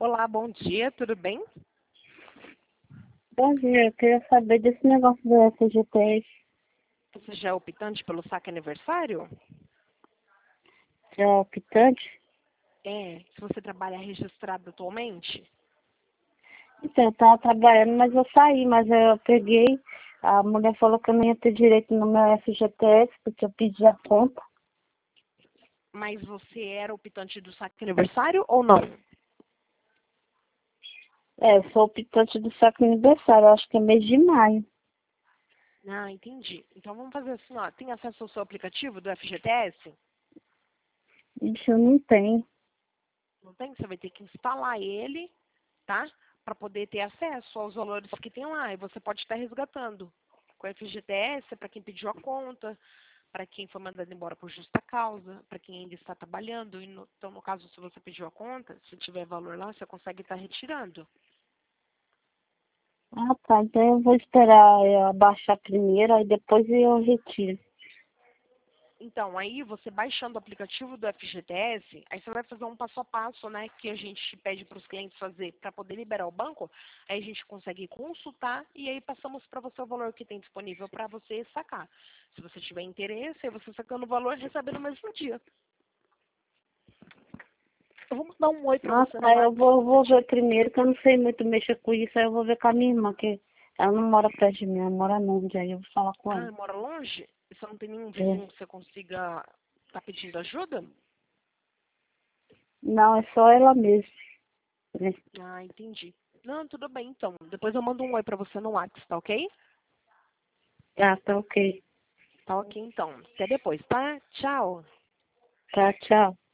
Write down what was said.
Olá, bom dia, tudo bem? Bom dia, eu queria saber desse negócio do FGTS. Você já é optante pelo saque aniversário? É optante? Se você trabalha registrado atualmente? Então, eu tava trabalhando, mas eu saí, mas eu peguei, a mulher falou que eu não ia ter direito no meu FGTS, porque eu pedi a conta. Mas você era optante do saque aniversário ou não? Eu sou optante do saque aniversário, acho que é mês de maio. Ah, entendi. Então vamos fazer assim, ó. Tem acesso ao seu aplicativo do FGTS? Isso eu não tenho. Não tem? Você vai ter que instalar ele, tá? Para poder ter acesso aos valores que tem lá. E você pode estar resgatando com o FGTS, para quem pediu a conta, para quem foi mandado embora por justa causa, para quem ainda está trabalhando. Então, no caso, se você pediu a conta, se tiver valor lá, você consegue estar retirando. Ah, tá, então eu vou esperar abaixar primeiro, aí depois eu retiro. Então, aí você baixando o aplicativo do FGTS, aí você vai fazer um passo a passo, né, que a gente pede para os clientes fazer para poder liberar o banco, aí a gente consegue consultar e aí passamos para você o valor que tem disponível para você sacar. Se você tiver interesse, aí você sacando o valor, recebe no mesmo dia. Eu vou mandar um oi para Ah, você no tá, eu WhatsApp. vou ver primeiro, que eu não sei muito mexer com isso, aí eu vou ver com a minha irmã, que ela não mora perto de mim, ela mora longe, aí eu vou falar com ela. Ah, mora longe? E você não tem nenhum É. vizinho que você consiga estar pedindo ajuda? Não, é só ela mesmo. Né? Ah, entendi. Não, tudo bem, então. Depois eu mando um oi para você no WhatsApp, tá ok? Tá, tá ok. Tá ok, então. Até depois, tá? Tchau. Tá, tchau.